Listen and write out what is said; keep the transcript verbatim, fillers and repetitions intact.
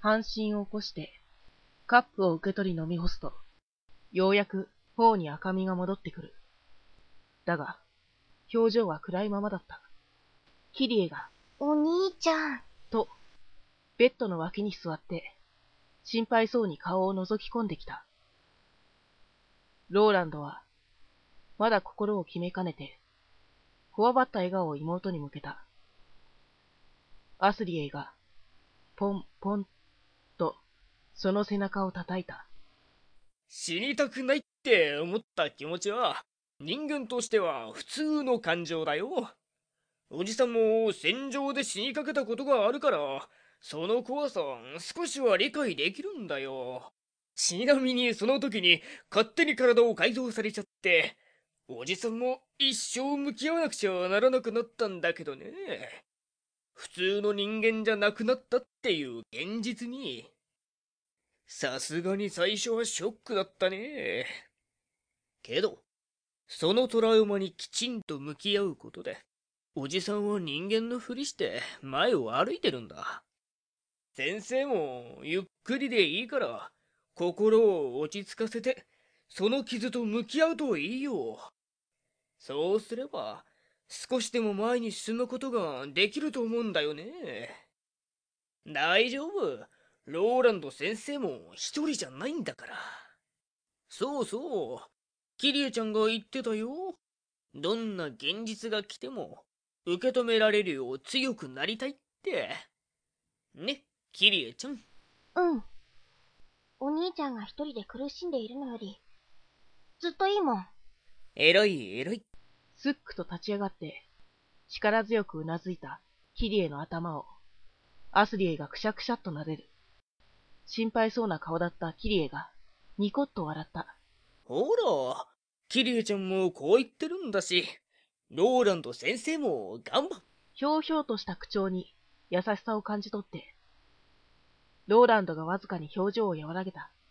半身を起こして、カップを受け取り飲み干すと、ようやく頬に赤みが戻ってくる。だが、表情は暗いままだった。キリエが、 お兄ちゃん。 と、ベッドの脇に座って、心配そうに顔を覗き込んできた。ローランドは、まだ心を決めかねて、こわばった笑顔を妹に向けた。アスリエイが、ポンポンと、その背中を叩いた。 死にたくないって思った気持ちは、人間としては普通の感情だよ。おじさんも戦場で死にかけたことがあるから、その怖さ少しは理解できるんだよ。ちなみにその時に勝手に体を改造されちゃって、おじさんも一生向き合わなくちゃならなくなったんだけどね。普通の人間じゃなくなったっていう現実に。さすがに最初はショックだったね。けど、そのトラウマにきちんと向き合うことで、おじさんは人間のふりして前を歩いてるんだ。先生もゆっくりでいいから、心を落ち着かせて、その傷と向き合うといいよ。そうすれば、少しでも前に進むことができると思うんだよね。大丈夫。ローランド先生も一人じゃないんだから。そうそう。キリエちゃんが言ってたよ。どんな現実が来ても、受け止められるよう強くなりたいって。ね、キリエちゃん。 うん。お兄ちゃんが一人で苦しんでいるのより、ずっといいもん。 えらいえらい。 すっくと立ち上がって、力強くうなずいたキリエの頭を、アスリエがくしゃくしゃっと撫でる。心配そうな顔だったキリエが、ニコッと笑った。 ほら、キリエちゃんもこう言ってるんだし、ローランド先生も頑張っ。 ひょうひょうとした口調に優しさを感じ取って、ローランドがわずかに表情を和らげた。